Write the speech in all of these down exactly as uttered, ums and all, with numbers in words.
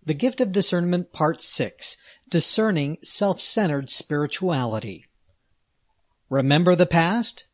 The Gift of Discernment Part six, Discerning Self-Centered Spirituality. Remember the past?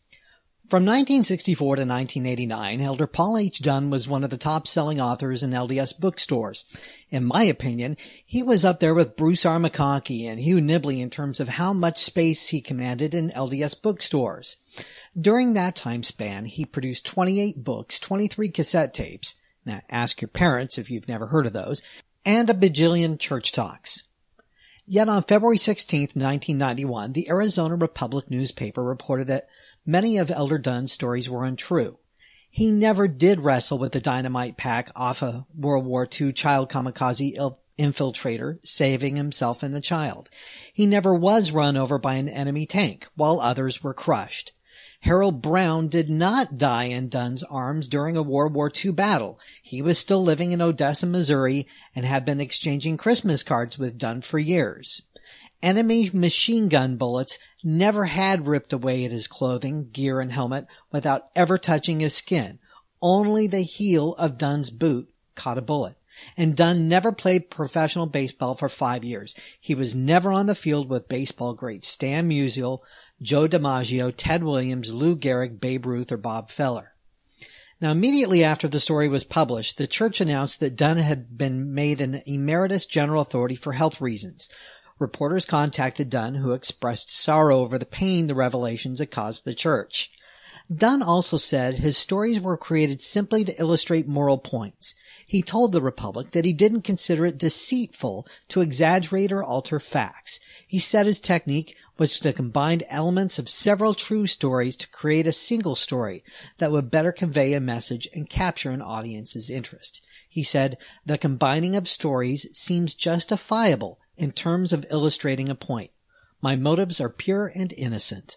From nineteen sixty-four to nineteen eighty-nine, Elder Paul H. Dunn was one of the top-selling authors in L D S bookstores. In my opinion, he was up there with Bruce R. McConkie and Hugh Nibley in terms of how much space he commanded in L D S bookstores. During that time span, he produced twenty-eight books, twenty-three cassette tapes, now ask your parents if you've never heard of those, and a bajillion church talks. Yet on February sixteenth, nineteen ninety-one, the Arizona Republic newspaper reported that many of Elder Dunn's stories were untrue. He never did wrestle with the dynamite pack off a World War Two child kamikaze infiltrator, saving himself and the child. He never was run over by an enemy tank, while others were crushed. Harold Brown did not die in Dunn's arms during a World War Two battle. He was still living in Odessa, Missouri, and had been exchanging Christmas cards with Dunn for years. Enemy machine gun bullets never had ripped away at his clothing, gear, and helmet without ever touching his skin. Only the heel of Dunn's boot caught a bullet. And Dunn never played professional baseball for five years. He was never on the field with baseball greats Stan Musial, Joe DiMaggio, Ted Williams, Lou Gehrig, Babe Ruth, or Bob Feller. Now, immediately after the story was published, the church announced that Dunn had been made an emeritus general authority for health reasons. Reporters contacted Dunn, who expressed sorrow over the pain the revelations had caused the church. Dunn also said his stories were created simply to illustrate moral points. He told the Republic that he didn't consider it deceitful to exaggerate or alter facts. He said his technique was to combine elements of several true stories to create a single story that would better convey a message and capture an audience's interest. He said, "The combining of stories seems justifiable in terms of illustrating a point. My motives are pure and innocent."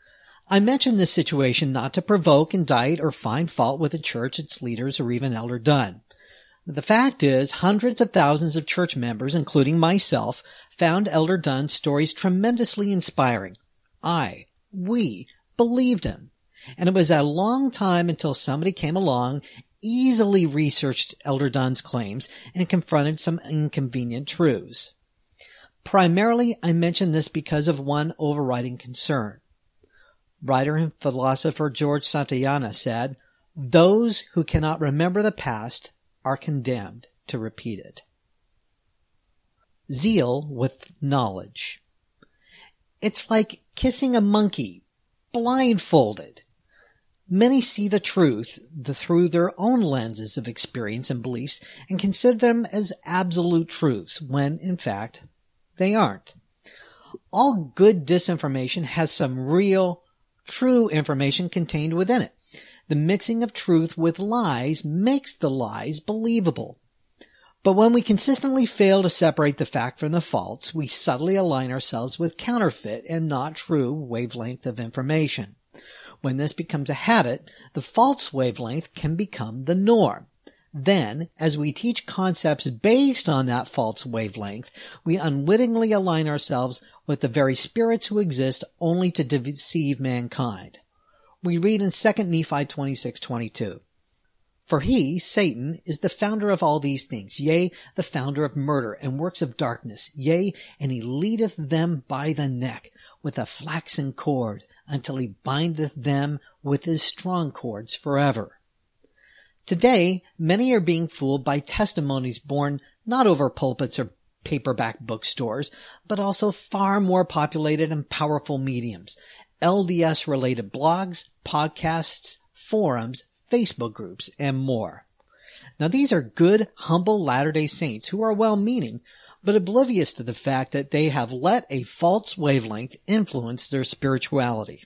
I mention this situation not to provoke, indict, or find fault with the church, its leaders, or even Elder Dunn. The fact is, hundreds of thousands of church members, including myself, found Elder Dunn's stories tremendously inspiring. I, we, believed him. And it was a long time until somebody came along, easily researched Elder Dunn's claims, and confronted some inconvenient truths. Primarily, I mention this because of one overriding concern. Writer and philosopher George Santayana said, "Those who cannot remember the past are condemned to repeat it." Zeal with knowledge. It's like kissing a monkey, blindfolded. Many see the truth the, through their own lenses of experience and beliefs and consider them as absolute truths, when, in fact, they aren't. All good disinformation has some real, true information contained within it. The mixing of truth with lies makes the lies believable. But when we consistently fail to separate the fact from the false, we subtly align ourselves with counterfeit and not true wavelength of information. When this becomes a habit, the false wavelength can become the norm. Then, as we teach concepts based on that false wavelength, we unwittingly align ourselves with the very spirits who exist only to deceive mankind. We read in Second Nephi twenty-six twenty-two, "For he, Satan, is the founder of all these things, yea, the founder of murder and works of darkness, yea, and he leadeth them by the neck with a flaxen cord, until he bindeth them with his strong cords forever." Today, many are being fooled by testimonies born not over pulpits or paperback bookstores, but also far more populated and powerful mediums, L D S-related blogs, podcasts, forums, Facebook groups, and more. Now, these are good, humble Latter-day Saints who are well-meaning, but oblivious to the fact that they have let a false wavelength influence their spirituality.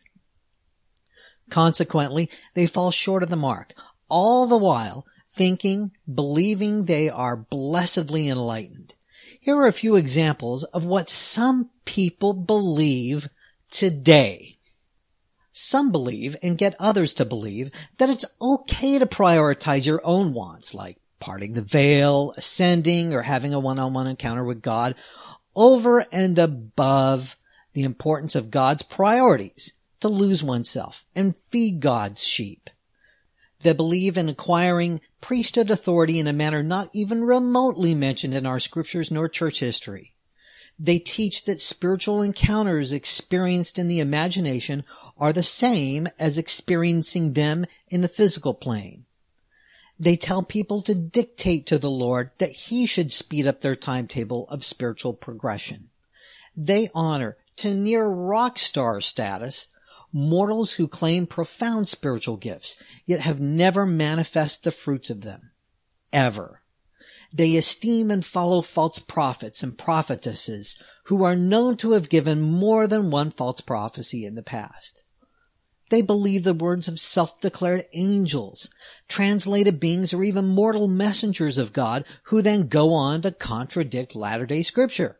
Consequently, they fall short of the mark, all the while thinking, believing they are blessedly enlightened. Here are a few examples of what some people believe today. Some believe and get others to believe that it's okay to prioritize your own wants, like parting the veil, ascending, or having a one-on-one encounter with God, over and above the importance of God's priorities, to lose oneself and feed God's sheep. They believe in acquiring priesthood authority in a manner not even remotely mentioned in our scriptures nor church history. They teach that spiritual encounters experienced in the imagination are the same as experiencing them in the physical plane. They tell people to dictate to the Lord that He should speed up their timetable of spiritual progression. They honor, to near rock star status, mortals who claim profound spiritual gifts, yet have never manifest the fruits of them. Ever. They esteem and follow false prophets and prophetesses who are known to have given more than one false prophecy in the past. They believe the words of self-declared angels, translated beings, or even mortal messengers of God who then go on to contradict latter-day Scripture.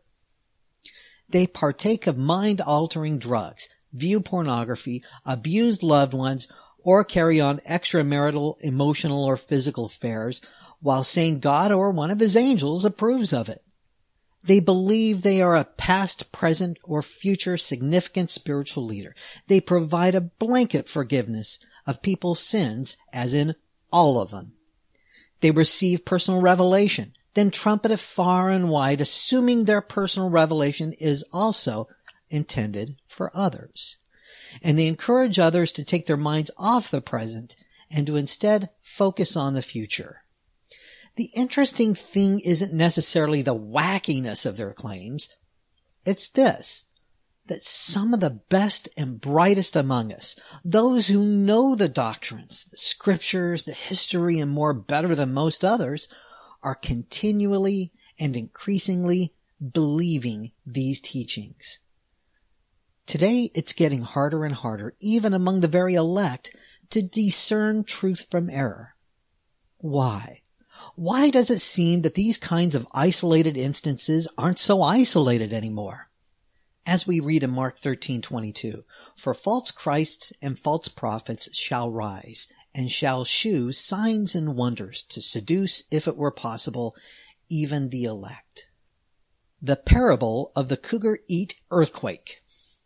They partake of mind-altering drugs, view pornography, abuse loved ones, or carry on extramarital, emotional, or physical affairs while saying God or one of His angels approves of it. They believe they are a past, present, or future significant spiritual leader. They provide a blanket forgiveness of people's sins, as in all of them. They receive personal revelation, then trumpet it far and wide, assuming their personal revelation is also intended for others. And they encourage others to take their minds off the present and to instead focus on the future. The interesting thing isn't necessarily the wackiness of their claims. It's this, that some of the best and brightest among us, those who know the doctrines, the scriptures, the history, and more better than most others, are continually and increasingly believing these teachings. Today, it's getting harder and harder, even among the very elect, to discern truth from error. Why? Why does it seem that these kinds of isolated instances aren't so isolated anymore? As we read in Mark thirteen twenty-two, "For false Christs and false prophets shall rise, and shall shew signs and wonders to seduce, if it were possible, even the elect." The parable of the Cougar Eat earthquake.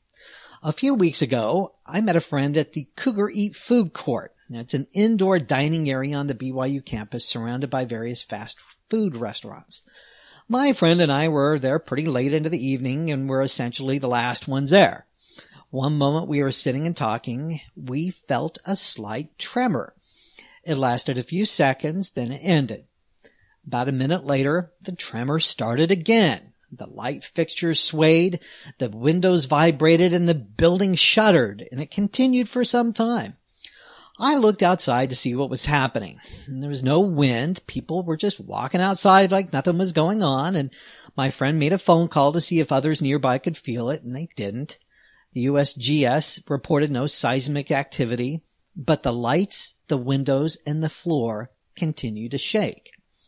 A few weeks ago, I met a friend at the Cougar Eat food court. It's an indoor dining area on the B Y U campus surrounded by various fast food restaurants. My friend and I were there pretty late into the evening and were essentially the last ones there. One moment we were sitting and talking, we felt a slight tremor. It lasted a few seconds, then it ended. About a minute later, the tremor started again. The light fixtures swayed, the windows vibrated, and the building shuddered, and it continued for some time. I looked outside to see what was happening. There was no wind. People were just walking outside like nothing was going on, and my friend made a phone call to see if others nearby could feel it, and they didn't. The U S G S reported no seismic activity, but the lights, the windows, and the floor continued to shake.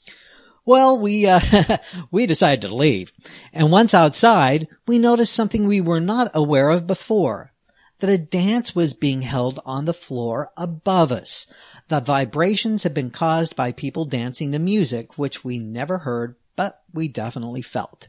Well, we, uh, we decided to leave. And once outside, we noticed something we were not aware of before. That a dance was being held on the floor above us. The vibrations had been caused by people dancing to music, which we never heard, but we definitely felt.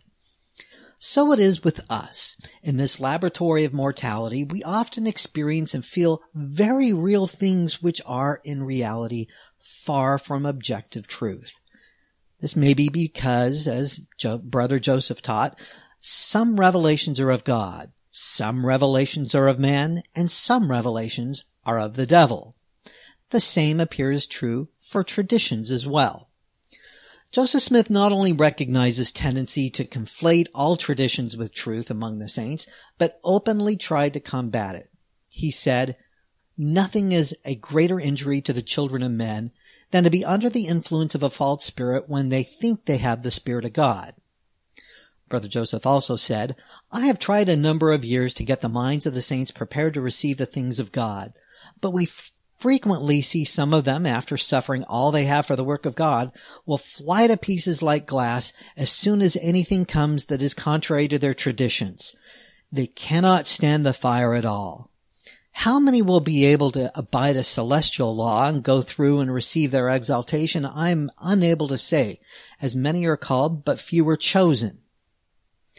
So it is with us. In this laboratory of mortality, we often experience and feel very real things which are, in reality, far from objective truth. This may be because, as jo- Brother Joseph taught, some revelations are of God, some revelations are of man, and some revelations are of the devil. The same appears true for traditions as well. Joseph Smith not only recognizes tendency to conflate all traditions with truth among the saints, but openly tried to combat it. He said, "Nothing is a greater injury to the children of men than to be under the influence of a false spirit when they think they have the Spirit of God." Brother Joseph also said, "I have tried a number of years to get the minds of the saints prepared to receive the things of God, but we f- frequently see some of them, after suffering all they have for the work of God, will fly to pieces like glass as soon as anything comes that is contrary to their traditions. They cannot stand the fire at all. How many will be able to abide a celestial law and go through and receive their exaltation? I am unable to say, as many are called, but few are chosen."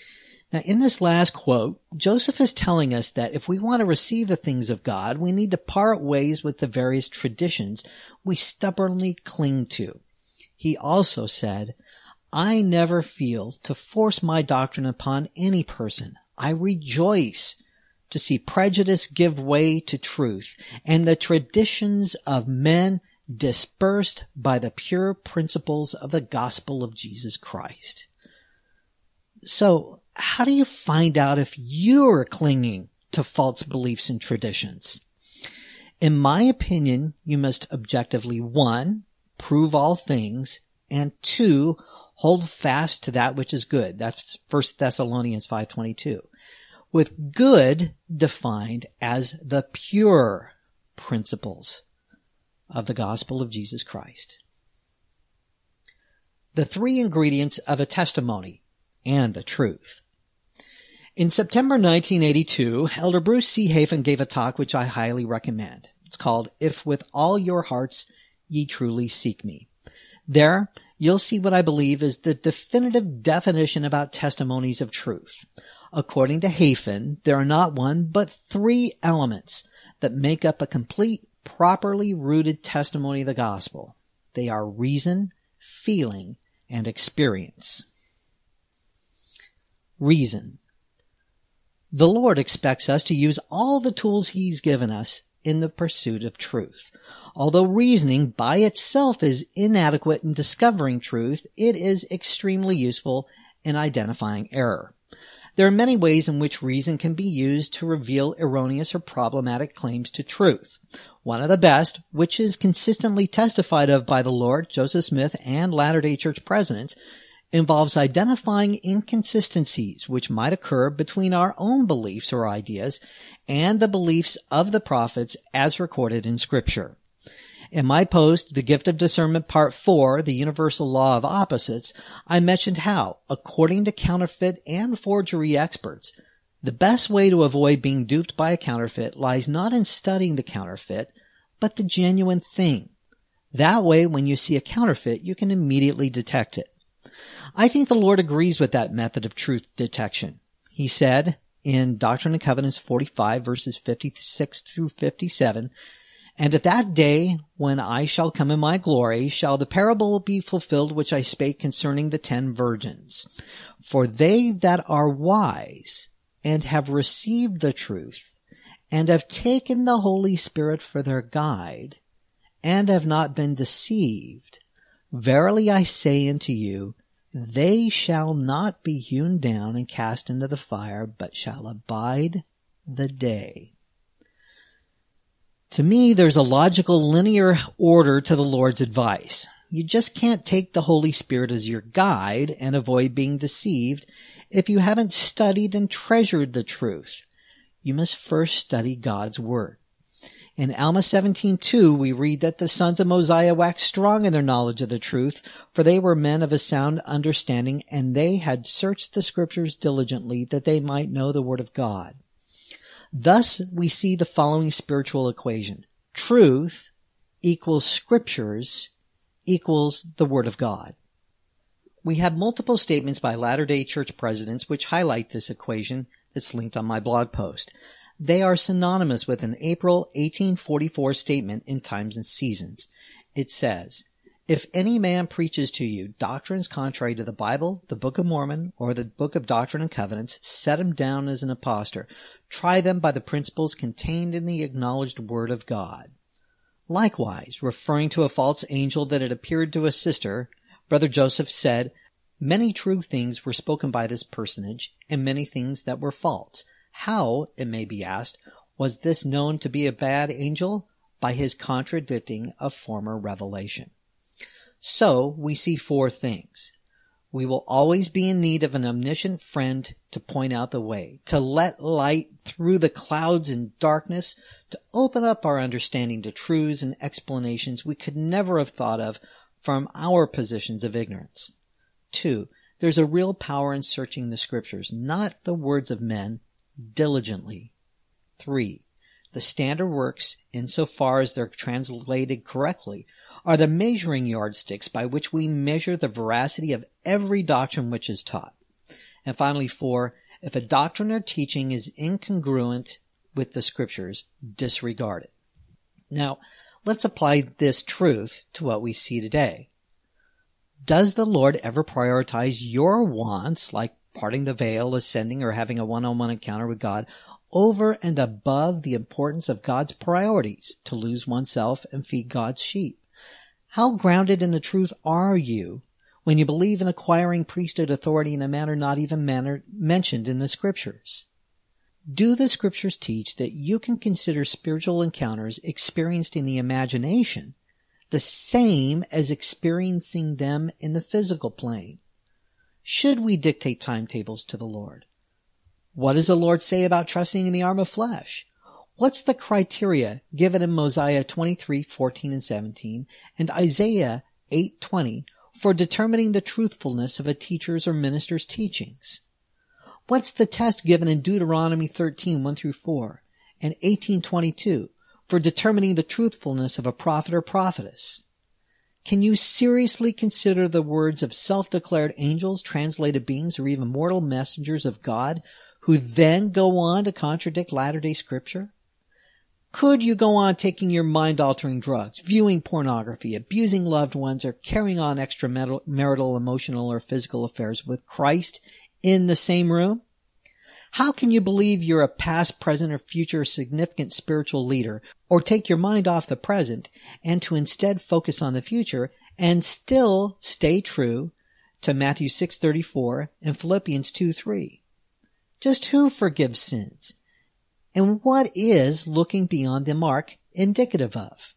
Now, in this last quote, Joseph is telling us that if we want to receive the things of God, we need to part ways with the various traditions we stubbornly cling to. He also said, I never feel to force my doctrine upon any person. I rejoice to see prejudice give way to truth and the traditions of men dispersed by the pure principles of the gospel of Jesus Christ. So, how do you find out if you're clinging to false beliefs and traditions? In my opinion, you must objectively, one, prove all things, and two, hold fast to that which is good. That's First Thessalonians five twenty-two. With good defined as the pure principles of the gospel of Jesus Christ. The three ingredients of a testimony and the truth. In September nineteen eighty-two, Elder Bruce C. Hafen gave a talk which I highly recommend. It's called, If With All Your Hearts Ye Truly Seek Me. There, you'll see what I believe is the definitive definition about testimonies of truth. According to Hafen, there are not one, but three elements that make up a complete, properly rooted testimony of the gospel. They are reason, feeling, and experience. Reason. The Lord expects us to use all the tools He's given us in the pursuit of truth. Although reasoning by itself is inadequate in discovering truth, it is extremely useful in identifying error. There are many ways in which reason can be used to reveal erroneous or problematic claims to truth. One of the best, which is consistently testified of by the Lord, Joseph Smith, and Latter-day Church presidents, involves identifying inconsistencies which might occur between our own beliefs or ideas and the beliefs of the prophets as recorded in Scripture. In my post, The Gift of Discernment Part four, The Universal Law of Opposites, I mentioned how, according to counterfeit and forgery experts, the best way to avoid being duped by a counterfeit lies not in studying the counterfeit, but the genuine thing. That way, when you see a counterfeit, you can immediately detect it. I think the Lord agrees with that method of truth detection. He said in Doctrine and Covenants forty-five, verses fifty-six through fifty-seven, And at that day, when I shall come in my glory, shall the parable be fulfilled which I spake concerning the ten virgins. For they that are wise, and have received the truth, and have taken the Holy Spirit for their guide, and have not been deceived, verily I say unto you, they shall not be hewn down and cast into the fire, but shall abide the day. To me, there's a logical linear order to the Lord's advice. You just can't take the Holy Spirit as your guide and avoid being deceived if you haven't studied and treasured the truth. You must first study God's Word. In Alma seventeen two, we read that the sons of Mosiah waxed strong in their knowledge of the truth, for they were men of a sound understanding, and they had searched the Scriptures diligently, that they might know the Word of God. Thus, we see the following spiritual equation. Truth equals Scriptures equals the Word of God. We have multiple statements by Latter-day Church presidents which highlight this equation that's linked on my blog post. They are synonymous with an April eighteen forty-four statement in Times and Seasons. It says, If any man preaches to you doctrines contrary to the Bible, the Book of Mormon, or the Book of Doctrine and Covenants, set him down as an impostor. Try them by the principles contained in the acknowledged Word of God. Likewise, referring to a false angel that had appeared to a sister, Brother Joseph said, Many true things were spoken by this personage, and many things that were false. How, it may be asked, was this known to be a bad angel? By his contradicting a former revelation. So, we see four things. We will always be in need of an omniscient friend to point out the way, to let light through the clouds and darkness, to open up our understanding to truths and explanations we could never have thought of from our positions of ignorance. Two, there's a real power in searching the Scriptures, not the words of men, diligently. Three, the standard works, insofar as they're translated correctly, are the measuring yardsticks by which we measure the veracity of every doctrine which is taught. And finally, four, If a doctrine or teaching is incongruent with the scriptures, disregard it. Now, let's apply this truth to what we see today. Does the Lord ever prioritize your wants, like parting the veil, ascending, or having a one-on-one encounter with God, over and above the importance of God's priorities to lose oneself and feed God's sheep? How grounded in the truth are you when you believe in acquiring priesthood authority in a manner not even manner mentioned in the scriptures? Do the scriptures teach that you can consider spiritual encounters experienced in the imagination the same as experiencing them in the physical plane? Should we dictate timetables to the Lord? What does the Lord say about trusting in the arm of flesh? What's the criteria given in Mosiah twenty-three, fourteen, and seventeen and Isaiah eight, twenty for determining the truthfulness of a teacher's or minister's teachings? What's the test given in Deuteronomy thirteen, one through four and eighteen, twenty-two for determining the truthfulness of a prophet or prophetess? Can you seriously consider the words of self-declared angels, translated beings, or even mortal messengers of God who then go on to contradict latter-day scripture? Could you go on taking your mind-altering drugs, viewing pornography, abusing loved ones, or carrying on extramarital, emotional, or physical affairs with Christ in the same room? How can you believe you're a past, present, or future significant spiritual leader, or take your mind off the present and to instead focus on the future and still stay true to Matthew six thirty-four and Philippians two three? Just who forgives sins? And what is looking beyond the mark indicative of?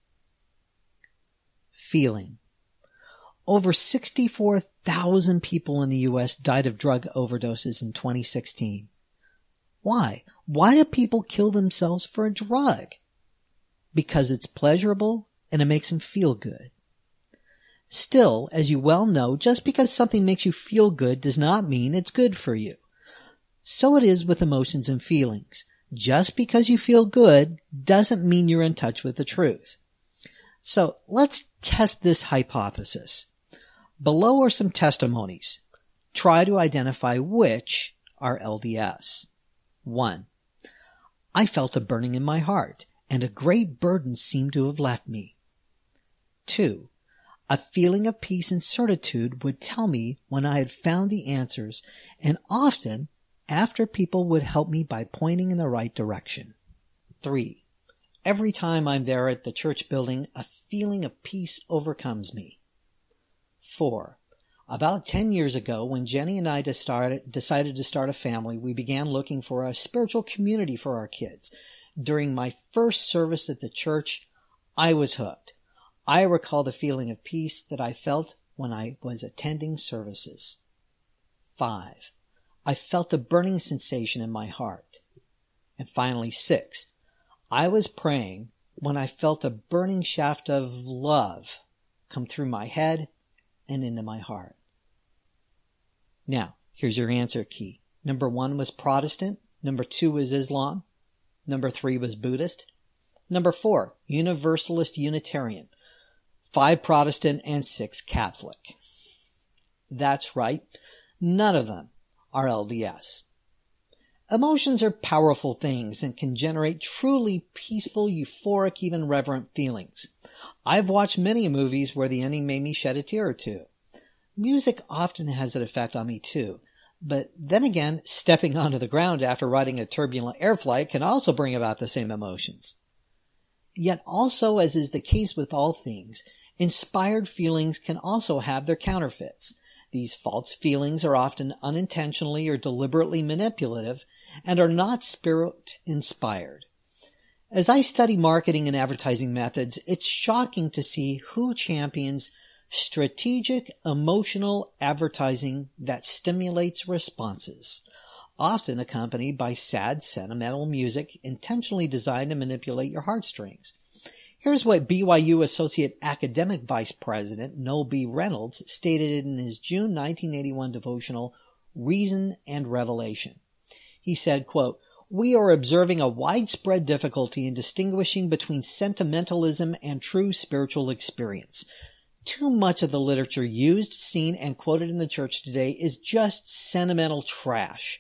Feeling. Over sixty-four thousand people in the U S died of drug overdoses in twenty sixteen. Why? Why do people kill themselves for a drug? Because it's pleasurable and it makes them feel good. Still, as you well know, just because something makes you feel good does not mean it's good for you. So it is with emotions and feelings. Just because you feel good doesn't mean you're in touch with the truth. So let's test this hypothesis. Below are some testimonies. Try to identify which are L D S. One, I felt a burning in my heart, and a great burden seemed to have left me. Two, a feeling of peace and certitude would tell me when I had found the answers, and often after people would help me by pointing in the right direction. Three, every time I'm there at the church building, a feeling of peace overcomes me. Four, about ten years ago, when Jenny and I decided to start a family, we began looking for a spiritual community for our kids. During my first service at the church, I was hooked. I recall the feeling of peace that I felt when I was attending services. Five, I felt a burning sensation in my heart. And finally, six, I was praying when I felt a burning shaft of love come through my head and into my heart. Now, here's your answer key. Number one was Protestant. Number two was Islam. Number three was Buddhist. Number four, Universalist Unitarian. Five Protestant and six Catholic. That's right. None of them are L D S. Emotions are powerful things and can generate truly peaceful, euphoric, even reverent feelings. I've watched many movies where the ending made me shed a tear or two. Music often has an effect on me too. But then again, stepping onto the ground after riding a turbulent air flight can also bring about the same emotions. Yet also, as is the case with all things, inspired feelings can also have their counterfeits. These false feelings are often unintentionally or deliberately manipulative and are not spirit-inspired. As I study marketing and advertising methods, it's shocking to see who champions strategic, emotional advertising that stimulates responses, often accompanied by sad, sentimental music intentionally designed to manipulate your heartstrings. Here's what B Y U Associate Academic Vice President Noel B. Reynolds stated in his June nineteen eighty-one devotional, Reason and Revelation. He said, quote, "We are observing a widespread difficulty in distinguishing between sentimentalism and true spiritual experience. Too much of the literature used, seen, and quoted in the church today is just sentimental trash.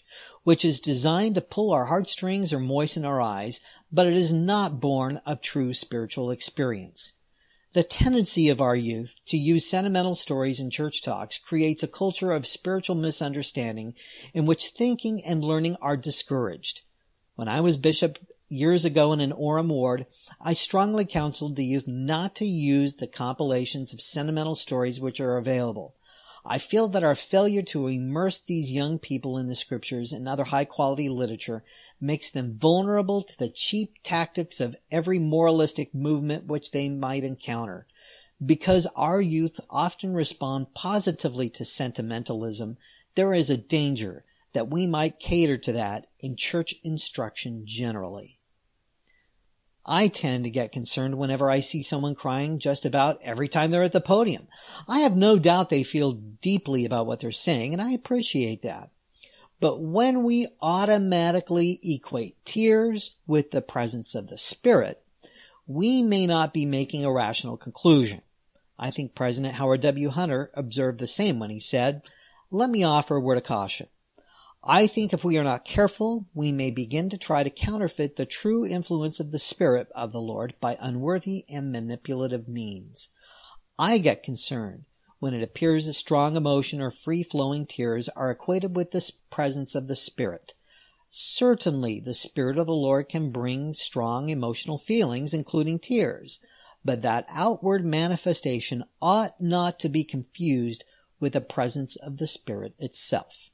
which is designed to pull our heartstrings or moisten our eyes, but it is not born of true spiritual experience. The tendency of our youth to use sentimental stories in church talks creates a culture of spiritual misunderstanding in which thinking and learning are discouraged. When I was bishop years ago in an Orem ward, I strongly counseled the youth not to use the compilations of sentimental stories which are available. I feel that our failure to immerse these young people in the scriptures and other high-quality literature makes them vulnerable to the cheap tactics of every moralistic movement which they might encounter. Because our youth often respond positively to sentimentalism, there is a danger that we might cater to that in church instruction generally. I tend to get concerned whenever I see someone crying just about every time they're at the podium. I have no doubt they feel deeply about what they're saying, and I appreciate that. But when we automatically equate tears with the presence of the Spirit, we may not be making a rational conclusion. I think President Howard W. Hunter observed the same when he said, "Let me offer a word of caution. I think if we are not careful, we may begin to try to counterfeit the true influence of the Spirit of the Lord by unworthy and manipulative means. I get concerned when it appears that strong emotion or free-flowing tears are equated with the presence of the Spirit. Certainly, the Spirit of the Lord can bring strong emotional feelings, including tears, but that outward manifestation ought not to be confused with the presence of the Spirit itself."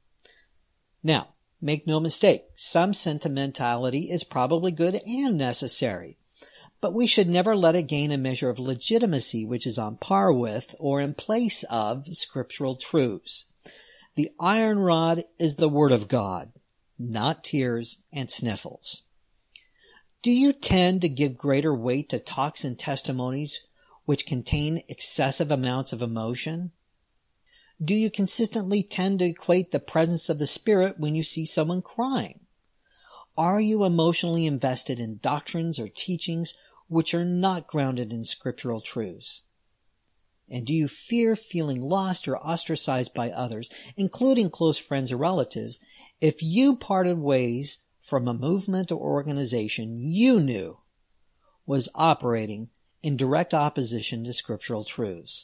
Now, make no mistake, some sentimentality is probably good and necessary, but we should never let it gain a measure of legitimacy which is on par with or in place of scriptural truths. The iron rod is the Word of God, not tears and sniffles. Do you tend to give greater weight to talks and testimonies which contain excessive amounts of emotion? Do you consistently tend to equate the presence of the Spirit when you see someone crying? Are you emotionally invested in doctrines or teachings which are not grounded in scriptural truths? And do you fear feeling lost or ostracized by others, including close friends or relatives, if you parted ways from a movement or organization you knew was operating in direct opposition to scriptural truths?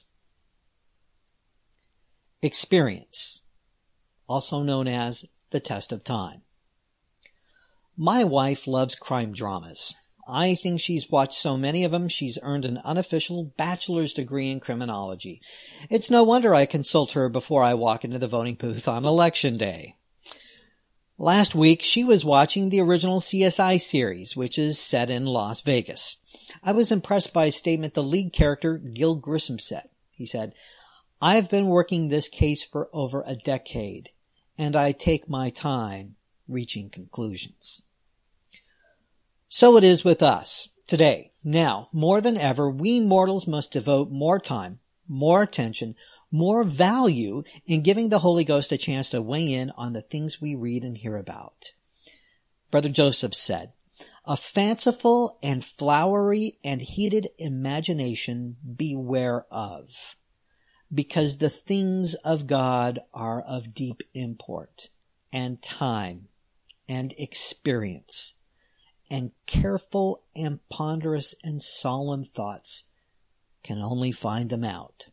Experience, also known as the test of time. My wife loves crime dramas. I think she's watched so many of them she's earned an unofficial bachelor's degree in criminology. It's no wonder I consult her before I walk into the voting booth on election day. Last week, she was watching the original C S I series, which is set in Las Vegas. I was impressed by a statement the lead character, Gil Grissom, said. He said, "I've been working this case for over a decade, and I take my time reaching conclusions." So it is with us today. Now, more than ever, we mortals must devote more time, more attention, more value in giving the Holy Ghost a chance to weigh in on the things we read and hear about. Brother Joseph said, "A fanciful and flowery and heated imagination beware of, because the things of God are of deep import, and time, and experience, and careful and ponderous and solemn thoughts can only find them out."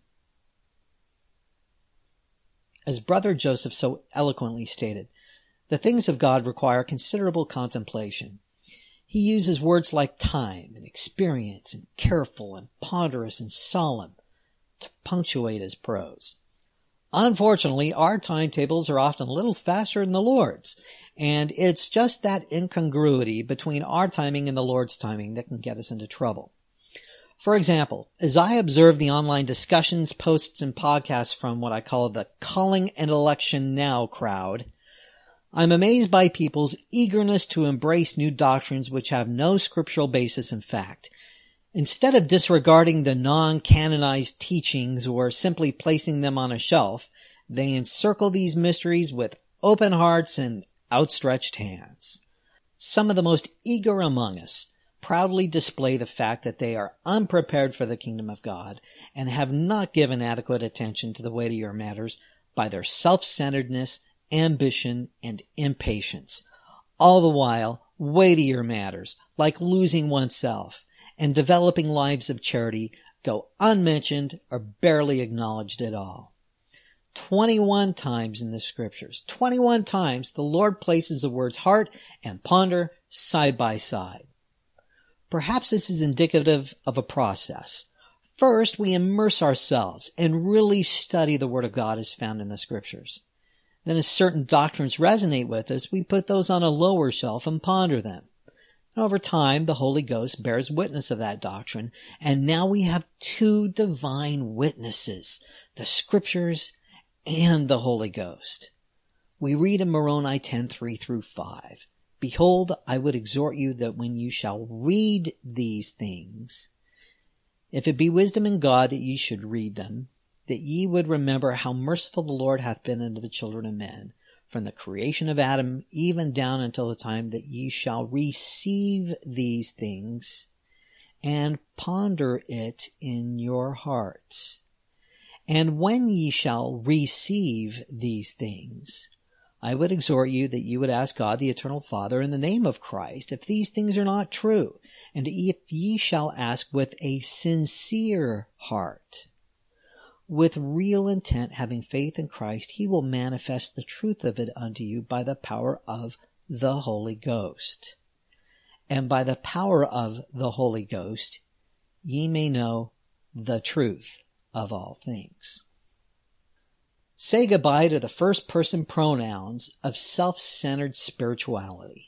As Brother Joseph so eloquently stated, the things of God require considerable contemplation. He uses words like time and experience and careful and ponderous and solemn to punctuate his prose. Unfortunately, our timetables are often a little faster than the Lord's, and it's just that incongruity between our timing and the Lord's timing that can get us into trouble. For example, as I observe the online discussions, posts, and podcasts from what I call the Calling and Election Now crowd, I'm amazed by people's eagerness to embrace new doctrines which have no scriptural basis in fact. Instead of disregarding the non-canonized teachings or simply placing them on a shelf, they encircle these mysteries with open hearts and outstretched hands. Some of the most eager among us proudly display the fact that they are unprepared for the kingdom of God and have not given adequate attention to the weightier matters by their self-centeredness ambition, and impatience. All the while, weightier matters, like losing oneself and developing lives of charity, go unmentioned or barely acknowledged at all. twenty-one times in the scriptures, twenty-one times the Lord places the words heart and ponder side by side. Perhaps this is indicative of a process. First, we immerse ourselves and really study the Word of God as found in the scriptures. Then as certain doctrines resonate with us, we put those on a lower shelf and ponder them. And over time, the Holy Ghost bears witness of that doctrine, and now we have two divine witnesses, the scriptures and the Holy Ghost. We read in Moroni ten, three through five, Behold, I would exhort you that when you shall read these things, if it be wisdom in God that ye should read them, that ye would remember how merciful the Lord hath been unto the children of men, from the creation of Adam even down until the time that ye shall receive these things, and ponder it in your hearts. And when ye shall receive these things, I would exhort you that you would ask God the eternal Father in the name of Christ, if these things are not true, and if ye shall ask with a sincere heart, with real intent, having faith in Christ, he will manifest the truth of it unto you by the power of the Holy Ghost. And by the power of the Holy Ghost, ye may know the truth of all things. Say goodbye to the first-person pronouns of self-centered spirituality.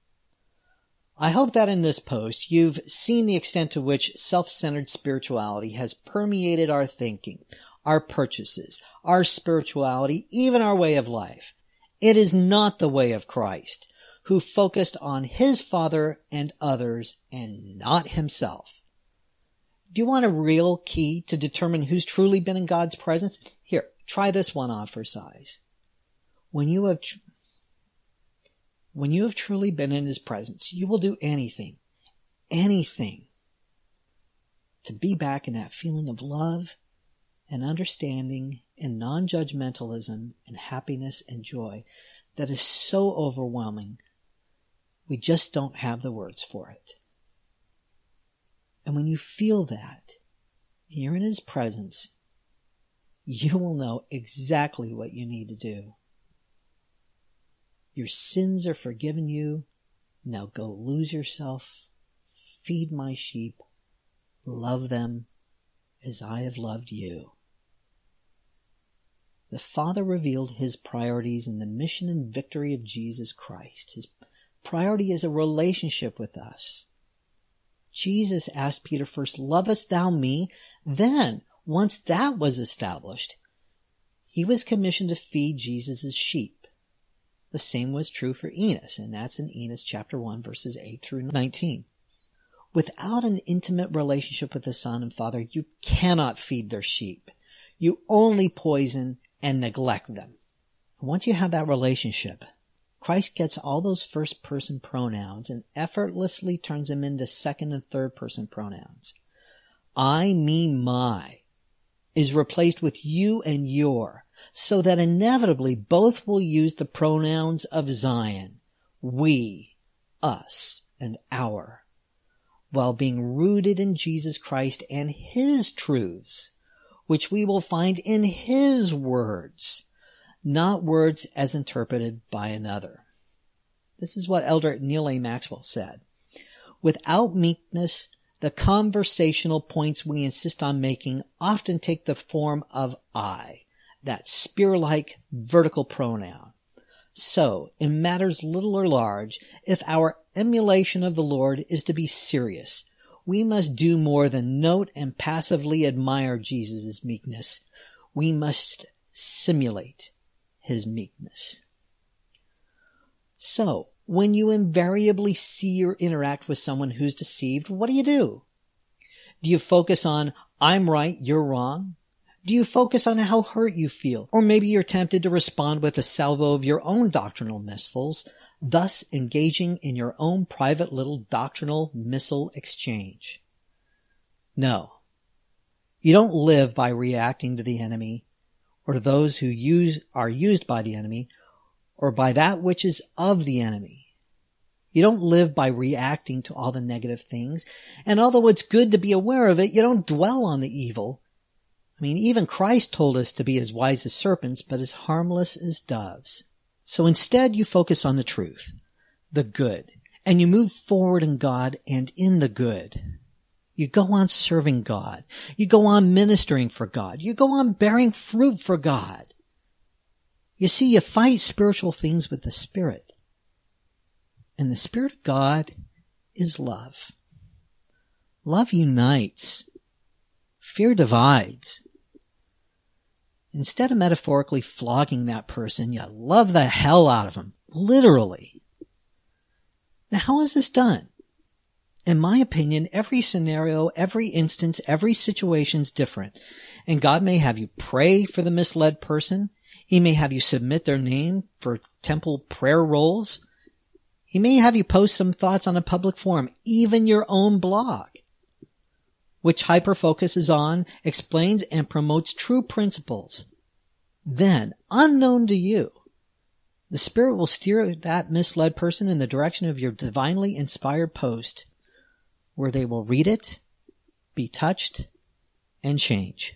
I hope that in this post you've seen the extent to which self-centered spirituality has permeated our thinking, our purchases, our spirituality, even our way of life. It is not the way of Christ, who focused on his Father and others and not himself. Do you want a real key to determine who's truly been in God's presence? Here, try this one on for size. When you have tr- when you have truly been in his presence, you will do anything, anything to be back in that feeling of love and understanding and non-judgmentalism and happiness and joy that is so overwhelming, we just don't have the words for it. And when you feel that, and you're in his presence, you will know exactly what you need to do. Your sins are forgiven you. Now go lose yourself. Feed my sheep. Love them as I have loved you. The Father revealed his priorities in the mission and victory of Jesus Christ. His priority is a relationship with us. Jesus asked Peter first, lovest thou me? Then, once that was established, he was commissioned to feed Jesus' sheep. The same was true for Enos, and that's in Enos chapter one, verses eight through nineteen. Without an intimate relationship with the Son and Father, you cannot feed their sheep. You only poison and neglect them. Once you have that relationship, Christ gets all those first-person pronouns and effortlessly turns them into second and third-person pronouns. I, me, my is replaced with you and your, so that inevitably both will use the pronouns of Zion, we, us, and our, while being rooted in Jesus Christ and his truths, which we will find in his words, not words as interpreted by another. This is what Elder Neal A. Maxwell said. Without meekness, the conversational points we insist on making often take the form of I, that spear-like vertical pronoun. So, in matters little or large, if our emulation of the Lord is to be serious, we must do more than note and passively admire Jesus' meekness. We must simulate his meekness. So, when you invariably see or interact with someone who's deceived, what do you do? Do you focus on, I'm right, you're wrong? Do you focus on how hurt you feel? Or maybe you're tempted to respond with a salvo of your own doctrinal missiles, thus engaging in your own private little doctrinal missile exchange. No. You don't live by reacting to the enemy or to those who use, are used by the enemy, or by that which is of the enemy. You don't live by reacting to all the negative things. And although it's good to be aware of it, you don't dwell on the evil. I mean, even Christ told us to be as wise as serpents, but as harmless as doves. So instead, you focus on the truth, the good, and you move forward in God and in the good. You go on serving God. You go on ministering for God. You go on bearing fruit for God. You see, you fight spiritual things with the Spirit. And the Spirit of God is love. Love unites. Fear divides. Instead of metaphorically flogging that person, you love the hell out of them. Literally. Now, how is this done? In my opinion, every scenario, every instance, every situation is different. And God may have you pray for the misled person. He may have you submit their name for temple prayer rolls. He may have you post some thoughts on a public forum, even your own blog, which hyper-focuses on, explains, and promotes true principles. Then, unknown to you, the Spirit will steer that misled person in the direction of your divinely inspired post, where they will read it, be touched, and change.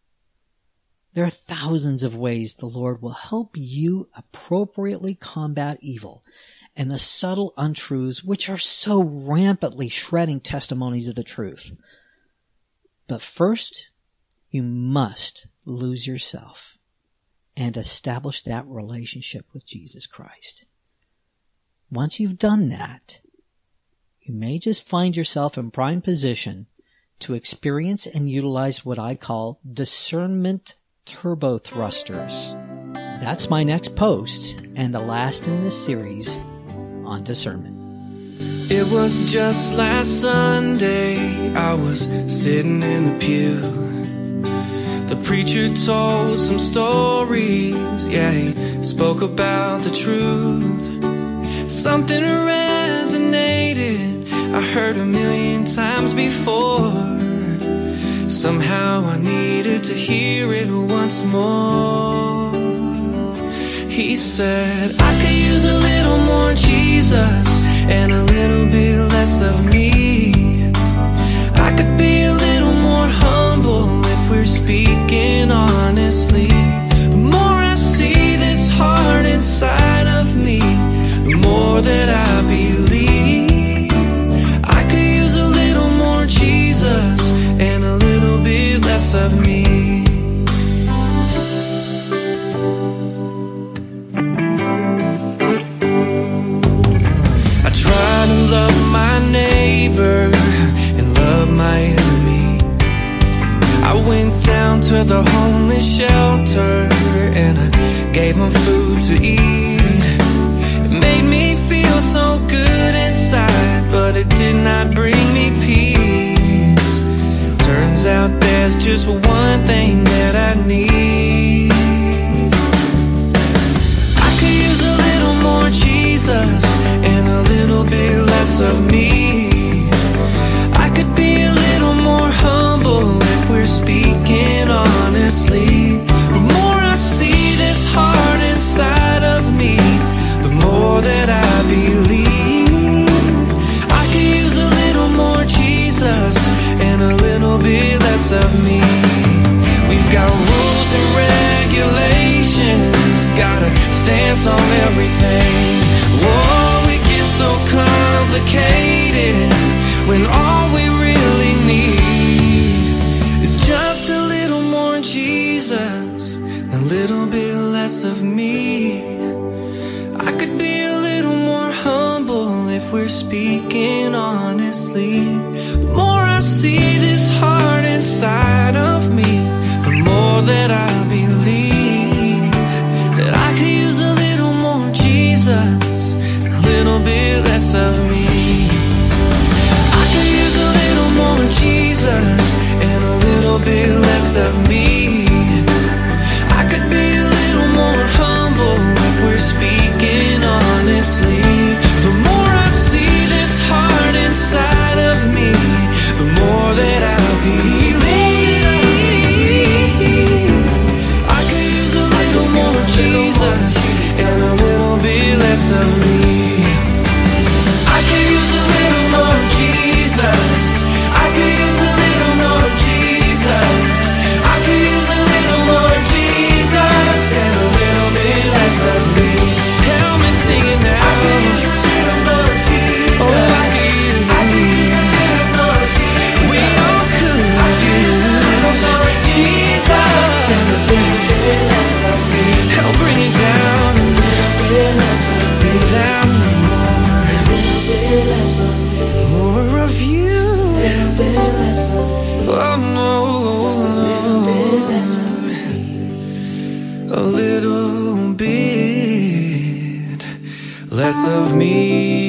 There are thousands of ways the Lord will help you appropriately combat evil and the subtle untruths which are so rampantly shredding testimonies of the truth. But first, you must lose yourself and establish that relationship with Jesus Christ. Once you've done that, you may just find yourself in prime position to experience and utilize what I call discernment turbo thrusters. That's my next post and the last in this series on discernment. It was just last Sunday, I was sitting in the pew. The preacher told some stories, yeah, he spoke about the truth. Something resonated, I heard a million times before. Somehow I needed to hear it once more. He said, I could use a little more Jesus and a little bit less of me. I could be a little more humble if we're speaking honestly. The more I see this heart inside of me, the more that I believe. I could use a little more Jesus and a little bit less of me. I try to love my neighbor and love my enemy. I went down to the homeless shelter and I gave them food to eat. It made me feel so good inside, but it did not bring me peace. Turns out there's just one thing that I need. I could use a little more Jesus and a little bit less of me. I could be a little more humble if we're speaking honestly. The more I see this heart inside of me, the more that I believe. I could use a little more Jesus and a little bit less of me. We've got rules and regulations, got a stance on everything. Whoa, it gets so complicated when all we really need is just a little more Jesus, a little bit less of me. I could be a little more humble if we're speaking honestly. The more I see this heart inside of me, the more that I believe that I could use a little more Jesus, a little bit less of me. I could use a little more Jesus and a little bit less of me. I could be a little more humble if we're speaking honestly. The more I see this heart inside of me, the more that I believe. of me. I could use a little more Jesus. I could use a little more Jesus. I could use a little more Jesus and a little bit less of me. Help me sing it now. I could use a little more Jesus. Oh, I could use, I could use a little more Jesus. We all could use Jesus and a little bit less of me. Help bring it down, a little bit less of me. Bring it down more, a little bit less of me. More of you, a little bit less of me. Oh no, a little bit less of me. A little bit less of me.